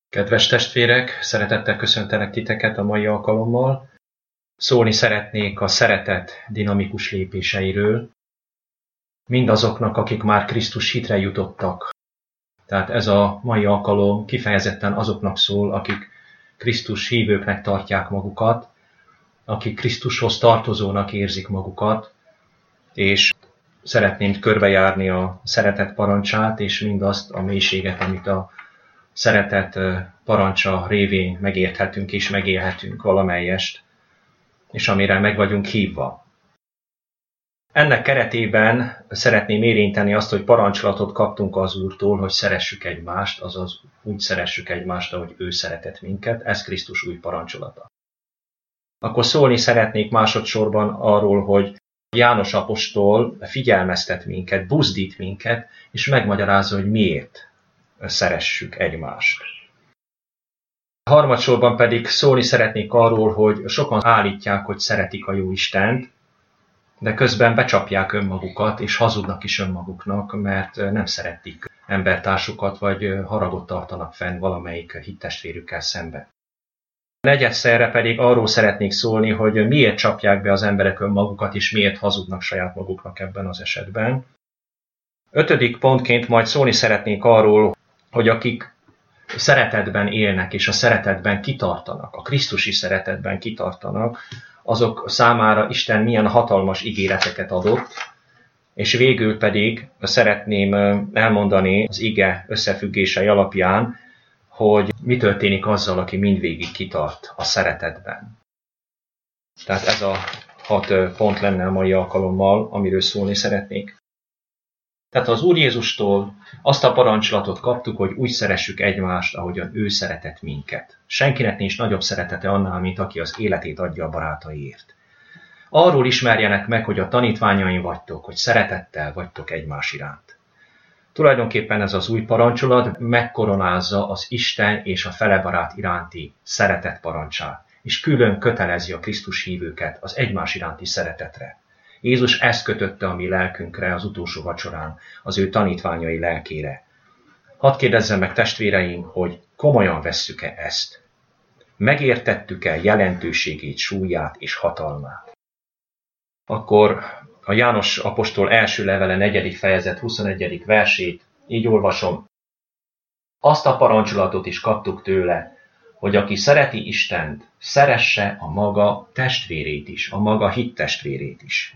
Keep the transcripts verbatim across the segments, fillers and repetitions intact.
Kedves testvérek, szeretettel köszöntelek titeket a mai alkalommal. Szólni szeretnék a szeretet dinamikus lépéseiről, mindazoknak, akik már Krisztus hitre jutottak. Tehát ez a mai alkalom kifejezetten azoknak szól, akik Krisztus hívőknek tartják magukat, akik Krisztushoz tartozónak érzik magukat, és szeretném körbejárni a szeretet parancsát, és mindazt a mélységet, amit a szeretet parancsa révén megérthetünk és megélhetünk valamelyest, és amire meg vagyunk hívva. Ennek keretében szeretném érinteni azt, hogy parancsolatot kaptunk az Úrtól, hogy szeressük egymást, azaz úgy szeressük egymást, ahogy ő szeretett minket, ez Krisztus új parancsolata. Akkor szólni szeretnék másodszorban arról, hogy János apostol figyelmeztet minket, buzdít minket, és megmagyarázza, hogy miért szeressük egymást. Harmadsorban pedig szólni szeretnék arról, hogy sokan állítják, hogy szeretik a Jóistent, de közben becsapják önmagukat, és hazudnak is önmaguknak, mert nem szeretik embertársukat, vagy haragot tartanak fenn valamelyik hittestvérükkel szemben. Negyedszerre pedig arról szeretnék szólni, hogy miért csapják be az emberek önmagukat, és miért hazudnak saját maguknak ebben az esetben. Ötödik pontként majd szólni szeretnék arról, hogy akik szeretetben élnek, és a szeretetben kitartanak, a krisztusi szeretetben kitartanak, azok számára Isten milyen hatalmas ígéreteket adott, és végül pedig szeretném elmondani az ige összefüggései alapján, hogy mi történik azzal, aki mindvégig kitart a szeretetben. Tehát ez a hat pont lenne a mai alkalommal, amiről szólni szeretnék. Tehát az Úr Jézustól azt a parancsolatot kaptuk, hogy úgy szeressük egymást, ahogyan ő szeretett minket. Senkinek nincs nagyobb szeretete annál, mint aki az életét adja a barátaiért. Arról ismerjenek meg, hogy a tanítványaim vagytok, hogy szeretettel vagytok egymás iránt. Tulajdonképpen ez az új parancsolat megkoronázza az Isten és a felebarát iránti szeretet parancsát, és külön kötelezi a Krisztus hívőket az egymás iránti szeretetre. Jézus ezt kötötte a mi lelkünkre az utolsó vacsorán, az ő tanítványai lelkére. Hadd kérdezzem meg, testvéreim, hogy komolyan vesszük-e ezt? Megértettük-e jelentőségét, súlyát és hatalmát? Akkor a János apostol első levele negyedik fejezet huszonegyedik versét így olvasom. Azt a parancsolatot is kaptuk tőle, hogy aki szereti Istent, szeresse a maga testvérét is, a maga hittestvérét is.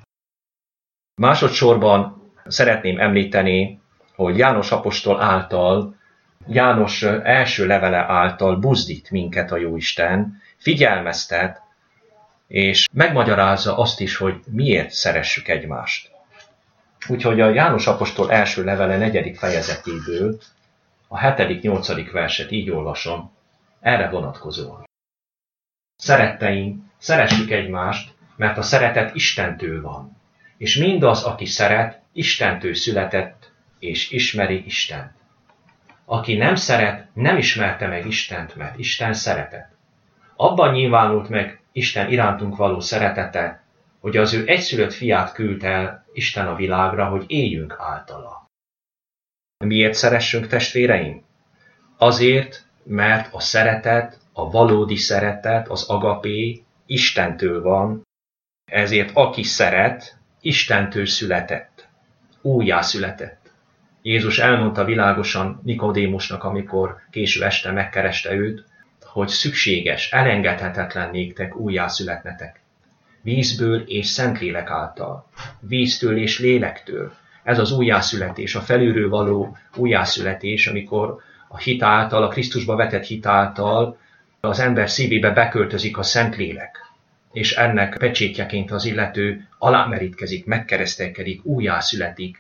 Másodszorban szeretném említeni, hogy János apostol által, János első levele által buzdít minket a Jóisten, figyelmeztet, és megmagyarázza azt is, hogy miért szeressük egymást. Úgyhogy a János apostol első levele negyedik fejezetéből a hetedik-nyolcadik verset így olvasom, erre vonatkozóan. Szeretteim, szeressük egymást, mert a szeretet Istentől van, és mindaz, aki szeret, Istentől született, és ismeri Istent. Aki nem szeret, nem ismerte meg Istent, mert Isten szeretet. Abban nyilvánult meg Isten irántunk való szeretete, hogy az ő egyszülött fiát küldte el Isten a világra, hogy éljünk általa. Miért szeressünk, testvéreim? Azért, mert a szeretet, a valódi szeretet, az agapé Istentől van, ezért aki szeret, Istentől született, újjászületett. Jézus elmondta világosan Nikodémusnak, amikor késő este megkereste őt, hogy szükséges, elengedhetetlen néktek újjászületnetek. Vízből és Szentlélek által, víztől és lélektől. Ez az újjászületés, a felülről való újjászületés, amikor a hit által, a Krisztusba vetett hit által az ember szívébe beköltözik a Szentlélek, és ennek pecsétjeként az illető alámerítkezik, megkeresztelkedik, újjászületik.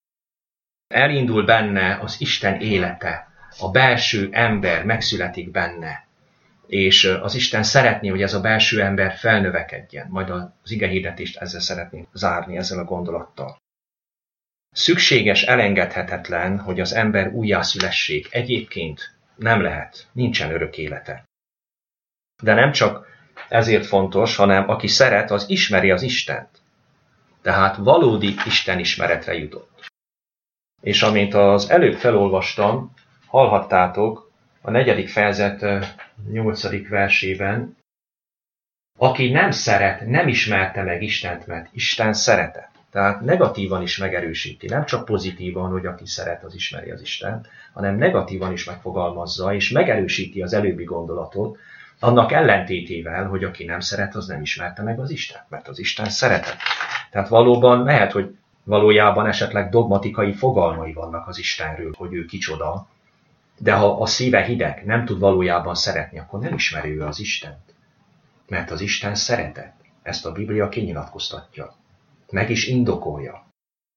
Elindul benne az Isten élete, a belső ember megszületik benne, és az Isten szeretné, hogy ez a belső ember felnövekedjen. Majd az igehirdetést ezzel szeretném zárni, ezzel a gondolattal. Szükséges, elengedhetetlen, hogy az ember újjászülessék. Egyébként nem lehet, nincsen örök élete. De nem csak ezért fontos, hanem aki szeret, az ismeri az Istent. Tehát valódi Isten ismeretre jutott. És amint az előbb felolvastam, hallhattátok, a negyedik fejezet nyolcadik versében, aki nem szeret, nem ismerte meg Istent, mert Isten szeretet. Tehát negatívan is megerősíti, nem csak pozitívan, hogy aki szeret, az ismeri az Istent, hanem negatívan is megfogalmazza, és megerősíti az előbbi gondolatot, annak ellentétével, hogy aki nem szeret, az nem ismerte meg az Istent, mert az Isten szeretet. Tehát valóban lehet, hogy valójában esetleg dogmatikai fogalmai vannak az Istenről, hogy ő kicsoda, de ha a szíve hideg, nem tud valójában szeretni, akkor nem ismeri ő az Istent. Mert az Isten szeretet. Ezt a Biblia kinyilatkoztatja. Meg is indokolja.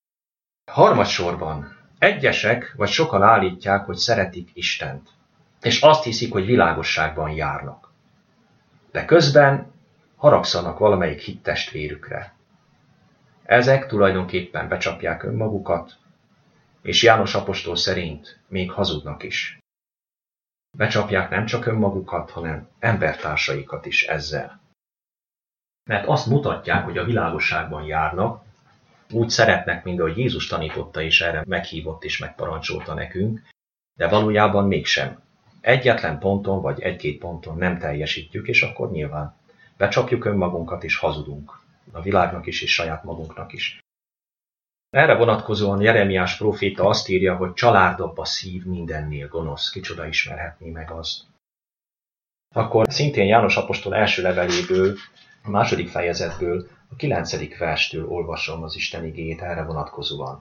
Harmadsorban egyesek vagy sokan állítják, hogy szeretik Istent, és azt hiszik, hogy világosságban járnak. De közben haragszanak valamelyik hittestvérükre. Ezek tulajdonképpen becsapják önmagukat, és János apostol szerint még hazudnak is. Becsapják nem csak önmagukat, hanem embertársaikat is ezzel. Mert azt mutatják, hogy a világosságban járnak, úgy szeretnek, mint ahogy Jézus tanította, és erre meghívott és megparancsolta nekünk, de valójában mégsem. Egyetlen ponton vagy egy-két ponton nem teljesítjük, és akkor nyilván becsapjuk önmagunkat és hazudunk. A világnak is és saját magunknak is. Erre vonatkozóan Jeremiás próféta azt írja, hogy csalárdabb a szív mindennél gonosz, kicsoda ismerhetné meg azt. Akkor szintén János apostol első leveléből, a második fejezetből, a kilencedik verstől olvasom az Isten igéjét erre vonatkozóan.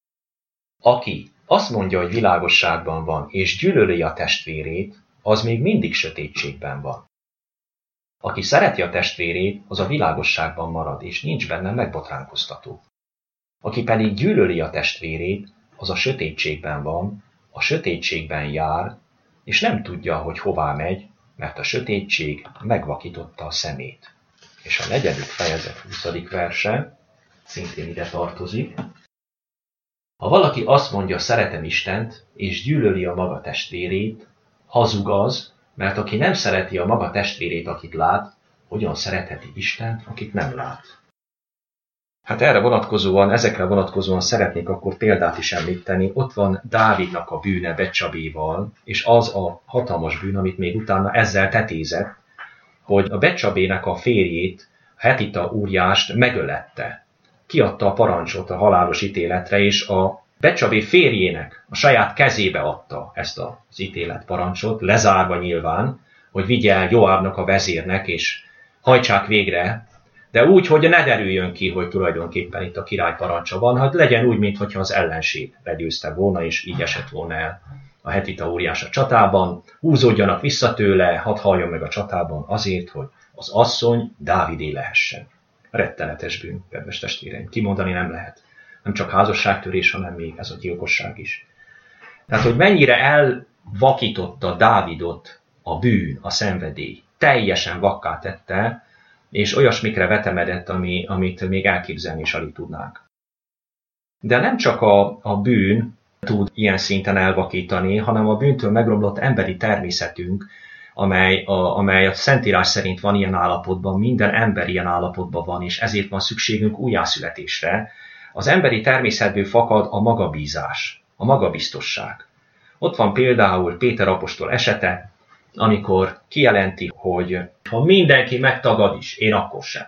Aki azt mondja, hogy világosságban van, és gyűlöli a testvérét, az még mindig sötétségben van. Aki szereti a testvérét, az a világosságban marad, és nincs benne megbotránkoztató. Aki pedig gyűlöli a testvérét, az a sötétségben van, a sötétségben jár, és nem tudja, hogy hová megy, mert a sötétség megvakította a szemét. És a negyedik fejezet huszadik verse szintén ide tartozik. Ha valaki azt mondja, szeretem Istent, és gyűlöli a maga testvérét, hazug az, mert aki nem szereti a maga testvérét, akit lát, hogyan szeretheti Istent, akit nem lát. Hát erre vonatkozóan, ezekre vonatkozóan szeretnék akkor példát is említeni. Ott van Dávidnak a bűne Becsabéval, és az a hatalmas bűn, amit még utána ezzel tetézett, hogy a Becsabének a férjét, Hetita úriást megölette. Kiadta a parancsot a halálos ítéletre, és a Becsabé férjének a saját kezébe adta ezt az ítéletparancsot, lezárva nyilván, hogy vigye el Joábnak a vezérnek, és hajtsák végre, de úgy, hogy ne derüljön ki, hogy tulajdonképpen itt a király parancsa van, hát legyen úgy, mintha az ellenség legyőzte volna, és így esett volna el a Hetita óriás a csatában, húzódjanak vissza tőle, hadd halljon meg a csatában azért, hogy az asszony Dávidé lehessen. Rettenetes bűn, kedves testvéreim, kimondani nem lehet. Nem csak házasságtörés, hanem még ez a gyilkosság is. Tehát, hogy mennyire elvakította Dávidot a bűn, a szenvedély, teljesen vakká tette, és olyasmikre vetemedett, ami, amit még elképzelni is alig tudnánk. De nem csak a, a bűn tud ilyen szinten elvakítani, hanem a bűntől megromlott emberi természetünk, amely a, amely a Szentírás szerint van ilyen állapotban, minden ember ilyen állapotban van, és ezért van szükségünk újjászületésre. Az emberi természetből fakad a magabízás, a magabiztosság. Ott van például Péter apostol esete, amikor kijelenti, hogy ha mindenki megtagad is, én akkor sem.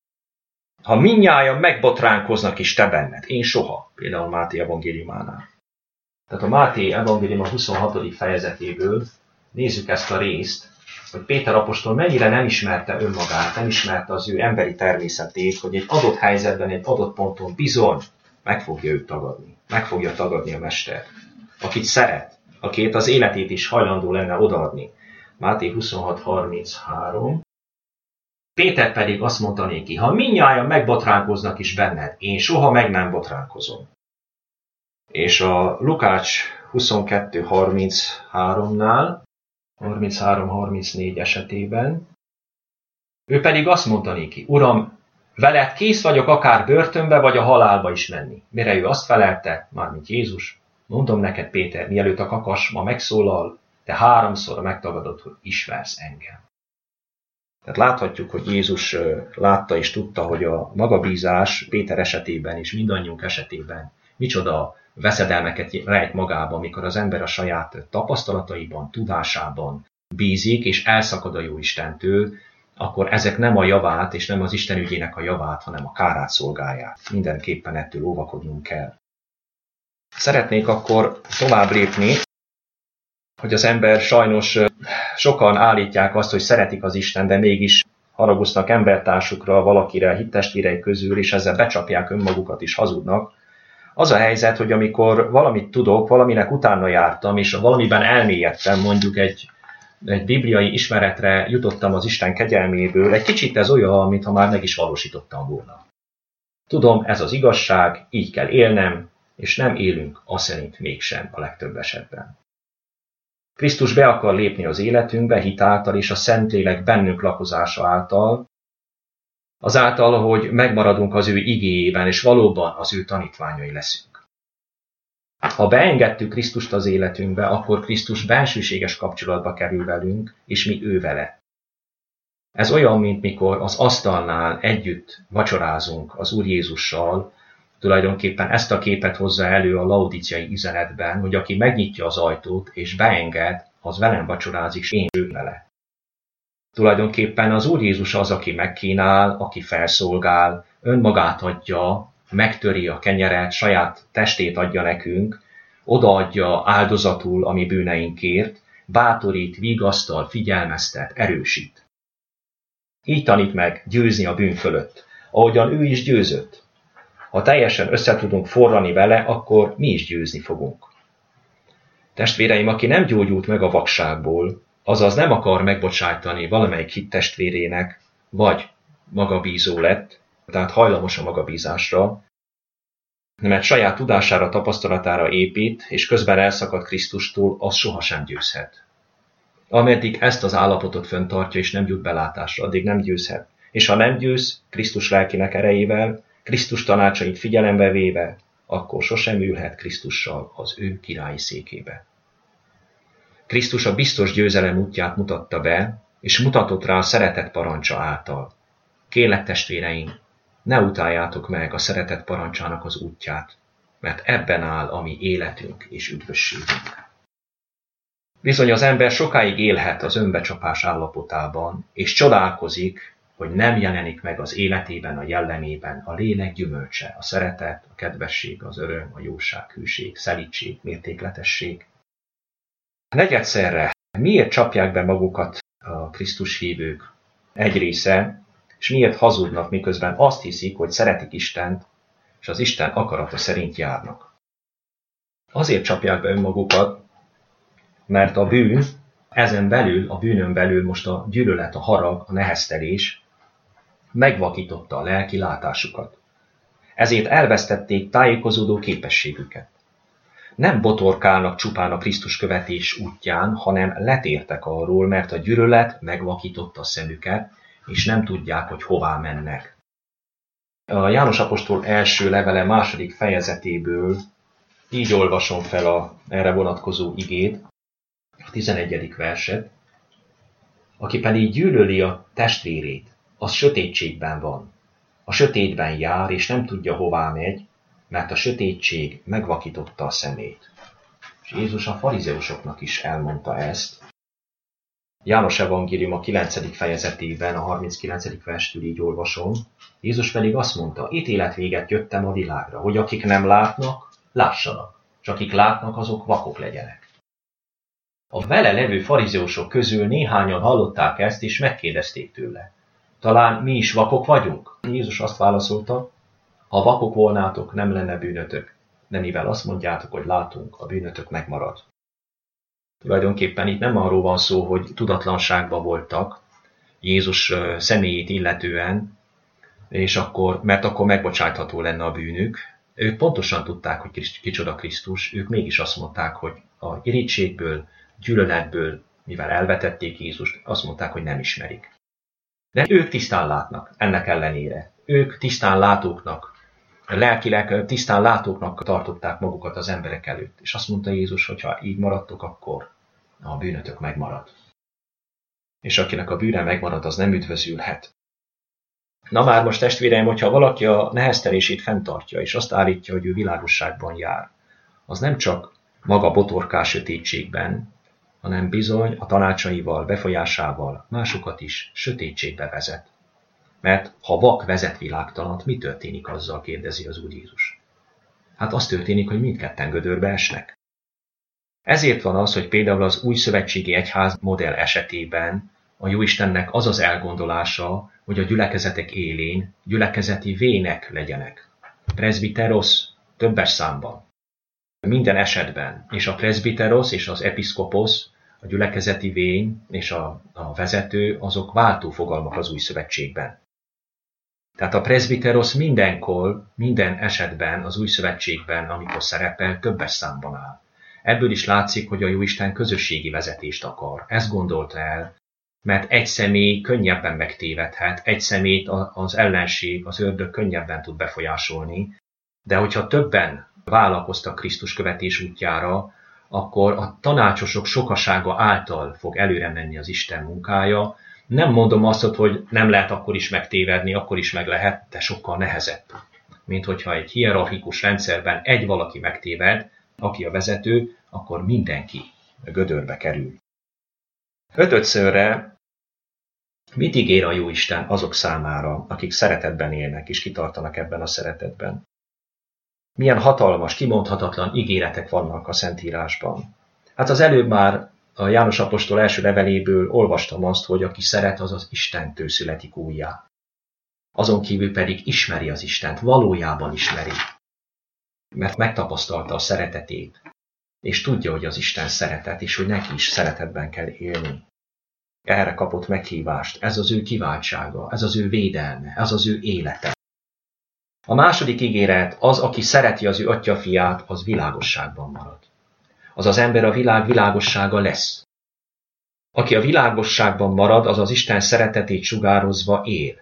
Ha mindnyájan megbotránkoznak is te benned, én soha, például Máté evangéliumánál. Tehát a Máté evangélium a huszonhatodik fejezetéből nézzük ezt a részt, hogy Péter apostol mennyire nem ismerte önmagát, nem ismerte az ő emberi természetét, hogy egy adott helyzetben, egy adott ponton bizony meg fogja őt tagadni. Meg fogja tagadni a mester, akit szeret, akit az életét is hajlandó lenne odaadni. Máté huszonhat harminchárom. Péter pedig azt mondta néki, ha mindnyájan megbotránkoznak is benned, én soha meg nem botránkozom. És a Lukács huszonkettő harmincháromnál, harminchárom harmincnégy esetében, ő pedig azt mondta néki, Uram, veled kész vagyok akár börtönbe, vagy a halálba is menni. Mire ő azt felelte, mármint Jézus, mondom neked, Péter, mielőtt a kakas ma megszólal, te háromszor megtagadod, hogy ismersz engem. Tehát láthatjuk, hogy Jézus látta és tudta, hogy a magabízás Péter esetében és mindannyiunk esetében micsoda veszedelmeket rejt magába, amikor az ember a saját tapasztalataiban, tudásában bízik, és elszakad a Jóistentől, akkor ezek nem a javát, és nem az Isten ügyének a javát, hanem a kárát szolgálják. Mindenképpen ettől óvakodnunk kell. Szeretnék akkor tovább lépni, hogy az ember sajnos sokan állítják azt, hogy szeretik az Isten, de mégis haragoznak embertársukra, valakire, hittestvérei közül, és ezzel becsapják önmagukat is, hazudnak. Az a helyzet, hogy amikor valamit tudok, valaminek utána jártam, és valamiben elmélyedtem, mondjuk egy, egy bibliai ismeretre jutottam az Isten kegyelméből, egy kicsit ez olyan, mintha már meg is valósítottam volna. Tudom, ez az igazság, így kell élnem, és nem élünk azt szerint mégsem a legtöbb esetben. Krisztus be akar lépni az életünkbe hit által és a Szentlélek bennünk lakozása által, azáltal, hogy megmaradunk az ő igéjében, és valóban az ő tanítványai leszünk. Ha beengedtük Krisztust az életünkbe, akkor Krisztus bensőséges kapcsolatba kerül velünk, és mi ő vele. Ez olyan, mint mikor az asztalnál együtt vacsorázunk az Úr Jézussal, tulajdonképpen ezt a képet hozza elő a laudíciai üzenetben, hogy aki megnyitja az ajtót és beenged, az velem vacsorázik, és én ő vele. Tulajdonképpen az Úr Jézus az, aki megkínál, aki felszolgál, önmagát adja, megtöri a kenyeret, saját testét adja nekünk, odaadja áldozatul a mi bűneinkért, bátorít, vigasztal, figyelmeztet, erősít. Így tanít meg győzni a bűn fölött, ahogyan ő is győzött. Ha teljesen összetudunk forrani vele, akkor mi is győzni fogunk. Testvéreim, aki nem gyógyult meg a vakságból, azaz nem akar megbocsájtani valamelyik hittestvérének, vagy magabízó lett, tehát hajlamos a magabízásra, mert saját tudására, tapasztalatára épít, és közben elszakad Krisztustól, az sohasem győzhet. Ameddig ezt az állapotot fenntartja, és nem jut belátásra, addig nem győzhet. És ha nem győz Krisztus lelkének erejével, Krisztus tanácsait figyelembe véve, akkor sosem ülhet Krisztussal az ő királyi székébe. Krisztus a biztos győzelem útját mutatta be, és mutatott rá a szeretet parancsa által. Kérlek, testvéreim, ne utáljátok meg a szeretet parancsának az útját, mert ebben áll a mi életünk és üdvösségünk. Bizony az ember sokáig élhet az önbecsapás állapotában, és csodálkozik, hogy nem jelenik meg az életében, a jellemében a lélek gyümölcse, a szeretet, a kedvesség, az öröm, a jóság, hűség, szelídség, mértékletesség. Negyedszerre, miért csapják be magukat a Krisztus hívők egy része, és miért hazudnak, miközben azt hiszik, hogy szeretik Istent, és az Isten akarata szerint járnak? Azért csapják be önmagukat, mert a bűn, ezen belül, a bűnön belül most a gyűlölet, a harag, a neheztelés megvakította a lelki látásukat. Ezért elvesztették tájékozódó képességüket. Nem botorkálnak csupán a Krisztus követés útján, hanem letértek arról, mert a gyűlölet megvakította a szemüket, és nem tudják, hogy hová mennek. A János apostol első levele második fejezetéből így olvasom fel a erre vonatkozó igét, a tizenegyedik verset. Aki pedig gyűlöli a testvérét, az sötétségben van. A sötétben jár, és nem tudja, hová megy, mert a sötétség megvakította a szemét. És Jézus a farizeusoknak is elmondta ezt. János evangélium a kilencedik fejezetében, a harminckilencedik verstől így olvasom. Jézus pedig azt mondta, ítéletvéget jöttem a világra, hogy akik nem látnak, lássanak, és akik látnak, azok vakok legyenek. A vele levő farizeusok közül néhányan hallották ezt, és megkérdezték tőle. Talán mi is vakok vagyunk? Jézus azt válaszolta, ha vakok volnátok, nem lenne bűnötök, de mivel azt mondjátok, hogy látunk, a bűnötök megmarad. Tulajdonképpen itt nem arról van szó, hogy tudatlanságban voltak Jézus személyét illetően, és akkor, mert akkor megbocsátható lenne a bűnük. Ők pontosan tudták, hogy kicsoda Krisztus, ők mégis azt mondták, hogy a irítségből, gyűlöletből, mivel elvetették Jézust, azt mondták, hogy nem ismerik. De ők tisztán látnak, ennek ellenére. Ők tisztán látóknak, lelkileg tisztán látóknak tartották magukat az emberek előtt. És azt mondta Jézus, hogy ha így maradtok, akkor a bűnötök megmarad. És akinek a bűne megmarad, az nem üdvözülhet. Na már most testvéreim, hogyha valaki a neheztelését fenntartja, és azt állítja, hogy ő világosságban jár, az nem csak maga botorkás sötétségben, hanem bizony a tanácsaival, befolyásával másokat is sötétségbe vezet. Mert ha vak vezet világtalant, mi történik azzal, kérdezi az Úr Jézus. Hát az történik, hogy mindketten gödörbe esnek. Ezért van az, hogy például az új szövetségi egyház modell esetében a Jóistennek az az elgondolása, hogy a gyülekezetek élén gyülekezeti vének legyenek. Presbiteros többes számban. Minden esetben, és a presbiteros és az episzkoposz, a gyülekezeti vén és a, a vezető, azok váltó fogalmak az új szövetségben. Tehát a presbiteros mindenkor, minden esetben az új szövetségben, amikor szerepel, többes számban áll. Ebből is látszik, hogy a Jóisten közösségi vezetést akar. Ezt gondolta el, mert egy személy könnyebben megtévedhet, egy személyt az ellenség, az ördög könnyebben tud befolyásolni, de hogyha többen vállalkoztak Krisztus követés útjára, akkor a tanácsosok sokasága által fog előre menni az Isten munkája. Nem mondom azt, hogy nem lehet akkor is megtévedni, akkor is meg lehet, de sokkal nehezebb. Mint hogyha egy hierarchikus rendszerben egy valaki megtéved, aki a vezető, akkor mindenki gödörbe kerül. Ötödszörre mit ígér a Jóisten azok számára, akik szeretetben élnek és kitartanak ebben a szeretetben? Milyen hatalmas, kimondhatatlan ígéretek vannak a Szentírásban. Hát az előbb már a János apostol első leveléből olvastam azt, hogy aki szeret, az az Istentől születik újjá. Azon kívül pedig ismeri az Istent, valójában ismeri. Mert megtapasztalta a szeretetét, és tudja, hogy az Isten szeretet, és hogy neki is szeretetben kell élni. Erre kapott meghívást, ez az ő kiváltsága, ez az ő védelme, ez az ő élete. A második ígéret, az, aki szereti az ő atyafiát, az világosságban marad. Az az ember a világ világossága lesz. Aki a világosságban marad, az az Isten szeretetét sugározva él.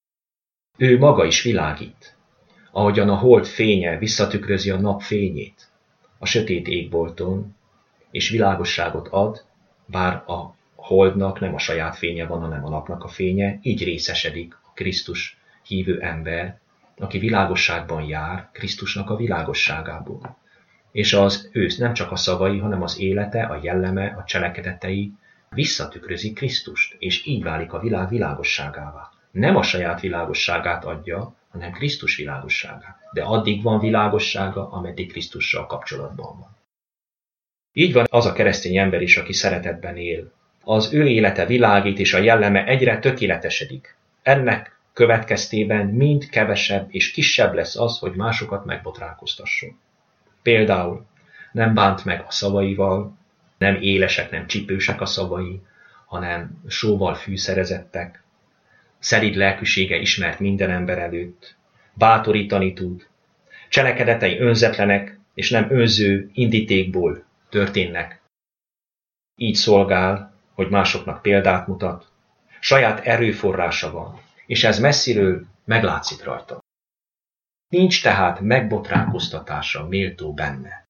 Ő maga is világít, ahogyan a hold fénye visszatükrözi a nap fényét a sötét égbolton, és világosságot ad, bár a holdnak nem a saját fénye van, hanem a napnak a fénye, így részesedik a Krisztus hívő ember, aki világosságban jár, Krisztusnak a világosságából. És az ő nem csak a szavai, hanem az élete, a jelleme, a cselekedetei visszatükrözi Krisztust, és így válik a világ világosságává. Nem a saját világosságát adja, hanem Krisztus világosságát. De addig van világossága, ameddig Krisztussal kapcsolatban van. Így van az a keresztény ember is, aki szeretetben él. Az ő élete világít, és a jelleme egyre tökéletesedik. Ennek következtében mind kevesebb és kisebb lesz az, hogy másokat megbotránkoztasson. Például nem bánt meg a szavaival, nem élesek, nem csípősek a szavai, hanem sóval fűszerezettek, szelíd lelkűsége ismert minden ember előtt, bátorítani tud, cselekedetei önzetlenek és nem önző indítékból történnek. Így szolgál, hogy másoknak példát mutat, saját erőforrása van, és ez messziről meglátszik rajta. Nincs tehát megbotránkoztatásra méltó benne.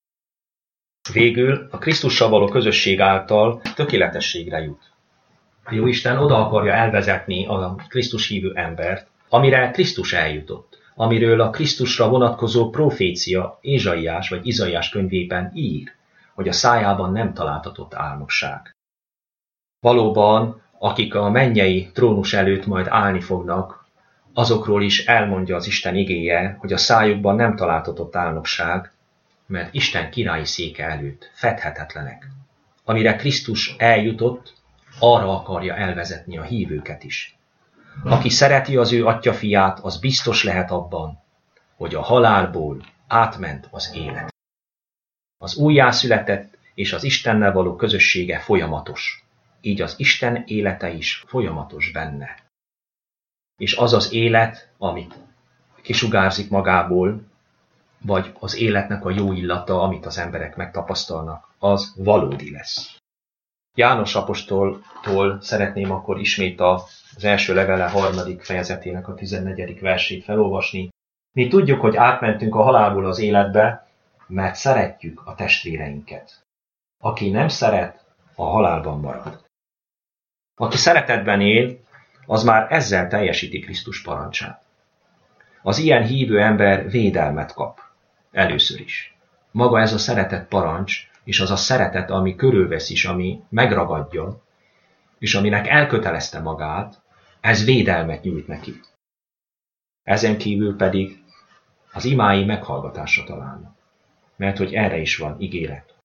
Végül a Krisztussal való közösség által tökéletességre jut. A Jóisten oda akarja elvezetni a Krisztus hívő embert, amire Krisztus eljutott, amiről a Krisztusra vonatkozó profécia Ézsaiás vagy Izaiás könyvében ír, hogy a szájában nem találtatott álmokság. Valóban, akik a mennyei trónus előtt majd állni fognak, azokról is elmondja az Isten igéje, hogy a szájukban nem találtatott álmokság, mert Isten királyi széke előtt fedhetetlenek. Amire Krisztus eljutott, arra akarja elvezetni a hívőket is. Aki szereti az ő atyafiát, az biztos lehet abban, hogy a halálból átment az élet. Az újjászületett és az Istennel való közössége folyamatos. Így az Isten élete is folyamatos benne. És az az élet, amit kisugárzik magából, vagy az életnek a jó illata, amit az emberek megtapasztalnak, az valódi lesz. János apostoltól szeretném akkor ismét az első levele harmadik fejezetének a tizennegyedik versét felolvasni. Mi tudjuk, hogy átmentünk a halálból az életbe, mert szeretjük a testvéreinket. Aki nem szeret, a halálban marad. Aki szeretetben él, az már ezzel teljesíti Krisztus parancsát. Az ilyen hívő ember védelmet kap. Először is. Maga ez a szeretet parancs, és az a szeretet, ami körülvesz is, ami megragadja, és aminek elkötelezte magát, ez védelmet nyújt neki. Ezen kívül pedig az imái meghallgatásra találnak. Mert hogy erre is van ígéret.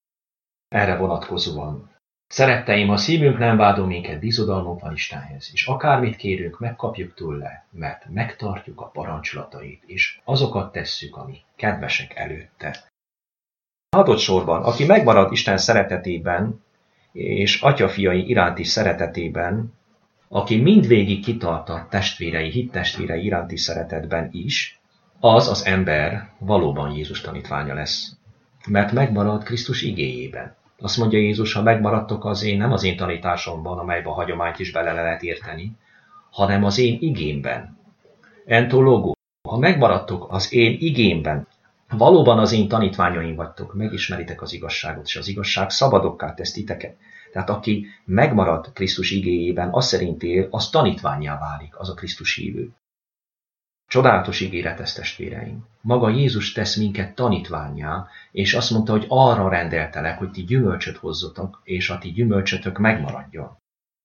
Erre vonatkozóan. Szeretteim, a szívünk nem vádol minket, bizodalmunk van Istenhez, és akármit kérünk, megkapjuk tőle, mert megtartjuk a parancsolatait, és azokat tesszük, ami kedvesek előtte. Hatod sorban, aki megmarad Isten szeretetében, és atyafiai iránti szeretetében, aki mindvégig kitart a testvérei, hittestvérei iránti szeretetben is, az az ember valóban Jézus tanítványa lesz. Mert megmarad Krisztus igéjében. Azt mondja Jézus, ha megmaradtok az én, nem az én tanításomban, amelyben a hagyományt is bele lehet érteni, hanem az én igémben. Entológó. Ha megmaradtok az én igémben, valóban az én tanítványaim vagytok, megismeritek az igazságot, és az igazság szabadokká tesz titeket. Tehát aki megmarad Krisztus igéjében, az szerint él, az tanítvánnyá válik, az a Krisztus hívő. Csodálatos ígéret ez, testvéreim. Maga Jézus tesz minket tanítvánnyá, és azt mondta, hogy arra rendeltelek, hogy ti gyümölcsöt hozzotok, és a ti gyümölcsötök megmaradjon.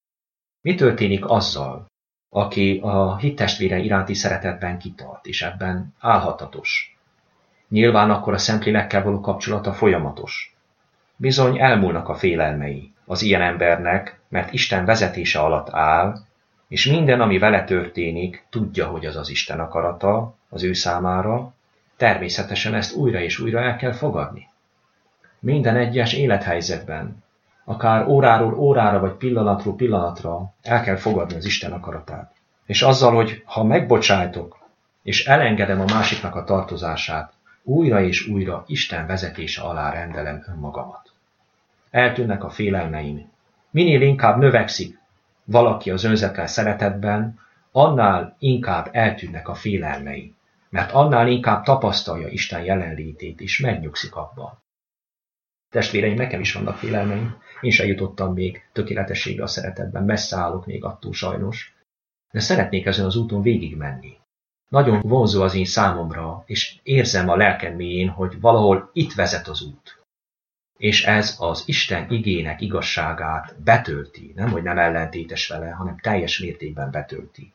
Mi történik azzal, aki a hittestvére iránti szeretetben kitart, és ebben állhatatos? Nyilván akkor a Szentlélekkel való kapcsolata folyamatos. Bizony elmúlnak a félelmei az ilyen embernek, mert Isten vezetése alatt áll, és minden, ami vele történik, tudja, hogy az az Isten akarata az ő számára, természetesen ezt újra és újra el kell fogadni. Minden egyes élethelyzetben, akár óráról órára vagy pillanatról pillanatra el kell fogadni az Isten akaratát. És azzal, hogy ha megbocsájtok, és elengedem a másiknak a tartozását, újra és újra Isten vezetése alá rendelem önmagamat. Eltűnnek a félelmeim. Minél inkább növekszik valaki az önzetlen szeretetben, annál inkább eltűnnek a félelmei, mert annál inkább tapasztalja Isten jelenlétét, és megnyugszik abban. Testvéreim, nekem is vannak félelmeim, én sem jutottam még tökéletességre a szeretetben, messze állok még attól sajnos, de szeretnék ezen az úton végigmenni. Nagyon vonzó az én számomra, és érzem a lelkem mélyén, hogy valahol itt vezet az út. És ez az Isten igének igazságát betölti, nem hogy nem ellentétes vele, hanem teljes mértékben betölti.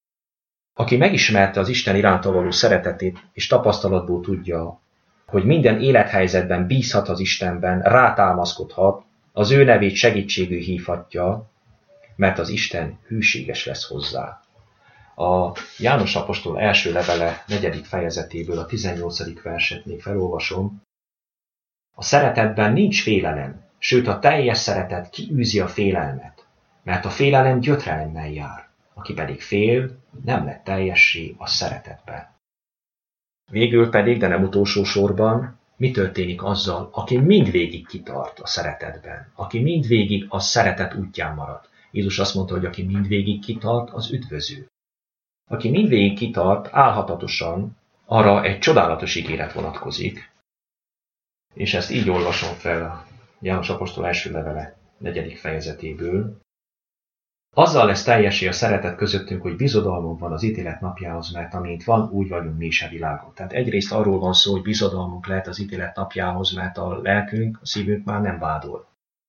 Aki megismerte az Isten iránta való szeretetét, és tapasztalatból tudja, hogy minden élethelyzetben bízhat az Istenben, rátámaszkodhat, az ő nevét segítségül hívhatja, mert az Isten hűséges lesz hozzá. A János apostol első levele negyedik fejezetéből a tizennyolcadik verset még felolvasom. A szeretetben nincs félelem, sőt a teljes szeretet kiűzi a félelmet, mert a félelem gyötrelemmel jár, aki pedig fél, nem lett teljessé a szeretetben. Végül pedig, de nem utolsó sorban, mi történik azzal, aki mindvégig kitart a szeretetben, aki mindvégig a szeretet útján marad. Jézus azt mondta, hogy aki mindvégig kitart, az üdvöző. Aki mindvégig kitart, álhatatosan arra egy csodálatos ígéret vonatkozik, és ezt így olvasom fel a János apostol első levele negyedik fejezetéből. Azzal lesz teljessé a szeretet közöttünk, hogy bizodalmunk van az ítélet napjához, mert amint van, úgy vagyunk mi is a világon. Tehát egyrészt arról van szó, hogy bizodalmunk lehet az ítélet napjához, mert a lelkünk, a szívünk már nem vádol.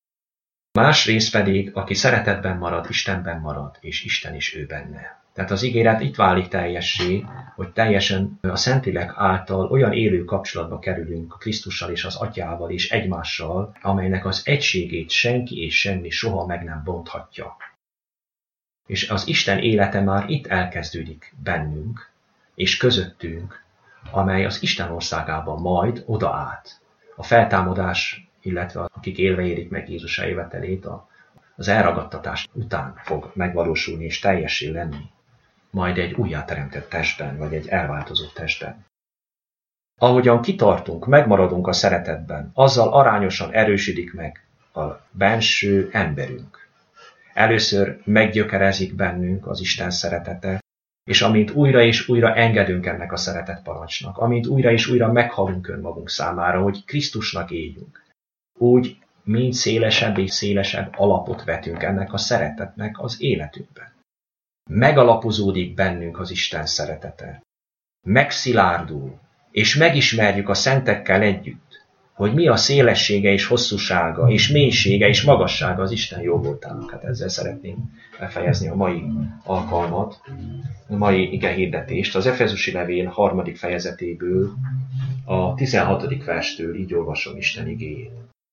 Másrészt pedig, aki szeretetben marad, Istenben marad, és Isten is ő benne. Tehát az ígéret itt válik teljessé, hogy teljesen a Szentlélek által olyan élő kapcsolatba kerülünk a Krisztussal és az Atyával és egymással, amelynek az egységét senki és semmi soha meg nem bonthatja. És az Isten élete már itt elkezdődik bennünk és közöttünk, amely az Isten országában majd oda át. A feltámadás, illetve akik élve érik meg Jézus eljövetelét, az elragadtatás után fog megvalósulni és teljessé lenni. Majd egy újjáteremtett testben, vagy egy elváltozott testben. Ahogyan kitartunk, megmaradunk a szeretetben, azzal arányosan erősödik meg a benső emberünk. Először meggyökerezik bennünk az Isten szeretete, és amint újra és újra engedünk ennek a szeretet parancsnak, amint újra és újra meghalunk önmagunk számára, hogy Krisztusnak éljünk, úgy mind szélesebb és szélesebb alapot vetünk ennek a szeretetnek az életünkben. Megalapozódik bennünk az Isten szeretete. Megszilárdul, és megismerjük a szentekkel együtt, hogy mi a szélessége és hosszúsága, és mélysége és magassága az Isten jóvoltának. Hát ezzel szeretném befejezni a mai alkalmat, a mai igehirdetést. Az Efezusi levél harmadik fejezetéből, a tizenhatodik verstől így olvasom Isten igéjét.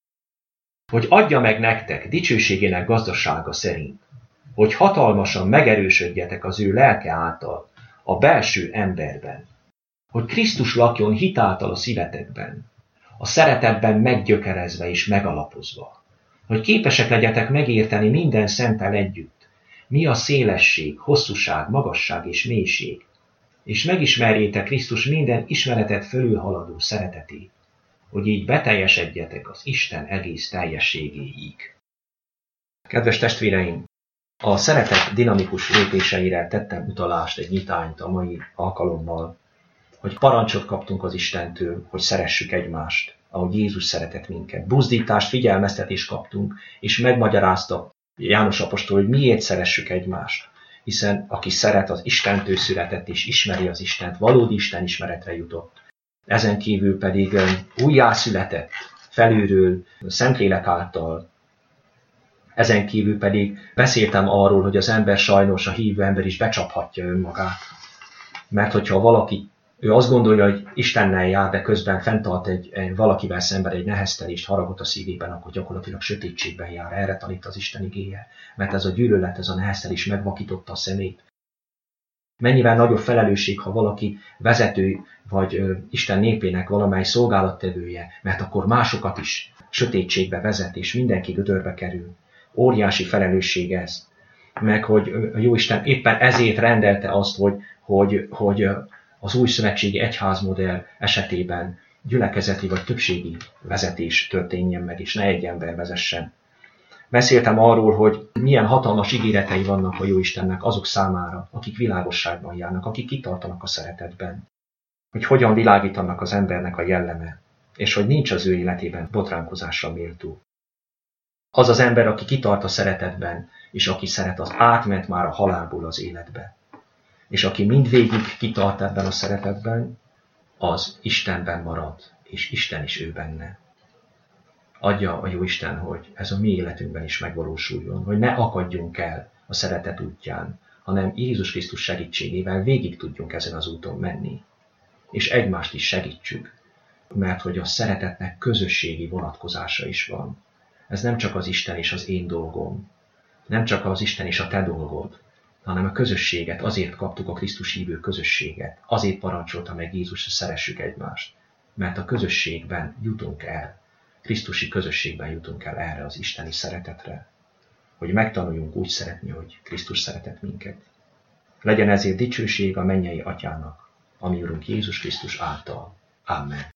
Hogy adja meg nektek dicsőségének gazdasága szerint, hogy hatalmasan megerősödjetek az ő lelke által, a belső emberben, hogy Krisztus lakjon hitáltal a szívetekben, a szeretetben meggyökerezve és megalapozva, hogy képesek legyetek megérteni minden szenttel együtt, mi a szélesség, hosszúság, magasság és mélység, és megismerjétek Krisztus minden ismeretet fölülhaladó szeretetét, hogy így beteljesedjetek az Isten egész teljességéig. Kedves testvéreim, a szeretet dinamikus lépéseire tettem utalást, egy nyitányt a mai alkalommal, hogy parancsot kaptunk az Istentől, hogy szeressük egymást, ahogy Jézus szeretett minket. Buzdítást, figyelmeztetést kaptunk, és megmagyarázta János apostol, hogy miért szeressük egymást. Hiszen aki szeret, az Istentől született, és ismeri az Istent, valódi Isten ismeretre jutott. Ezen kívül pedig újjászületett felülről, Szentlélek által. Ezen kívül pedig beszéltem arról, hogy az ember sajnos, a hívő ember is becsaphatja önmagát. Mert hogyha valaki, ő azt gondolja, hogy Istennel jár, de közben fenntart egy, egy valakivel szemben egy neheztelést, haragot a szívében, akkor gyakorlatilag sötétségben jár. Erre tanít az Isten igéje. Mert ez a gyűlölet, ez a neheztelés megvakította a szemét. Mennyivel nagyobb felelősség, ha valaki vezető, vagy ö, Isten népének valamely szolgálattevője, mert akkor másokat is sötétségbe vezet, és mindenki gödörbe kerül. Óriási felelősség ez. Meg hogy a Jóisten éppen ezért rendelte azt, hogy, hogy, hogy az új szövetségi egyházmodell esetében gyülekezeti vagy többségi vezetés történjen meg, és ne egy ember vezessen. Beszéltem arról, hogy milyen hatalmas ígéretei vannak a Jóistennek azok számára, akik világosságban járnak, akik kitartanak a szeretetben. Hogy hogyan világítanak az embernek a jelleme, és hogy nincs az ő életében botránkozásra méltó. Az az ember, aki kitart a szeretetben, és aki szeret, az átment már a halálból az életbe. És aki mindvégig kitart ebben a szeretetben, az Istenben marad, és Isten is ő benne. Adja a Jóisten, hogy ez a mi életünkben is megvalósuljon, hogy ne akadjunk el a szeretet útján, hanem Jézus Krisztus segítségével végig tudjunk ezen az úton menni. És egymást is segítsük, mert hogy a szeretetnek közösségi vonatkozása is van. Ez nem csak az Isten és az én dolgom, nem csak az Isten és a te dolgod, hanem a közösséget, azért kaptuk a Krisztus hívő közösséget, azért parancsolta meg Jézus, hogy szeressük egymást, mert a közösségben jutunk el, Krisztusi közösségben jutunk el erre az isteni szeretetre, hogy megtanuljunk úgy szeretni, hogy Krisztus szeretett minket. Legyen ezért dicsőség a mennyei Atyának, ami Urunk Jézus Krisztus által. Amen.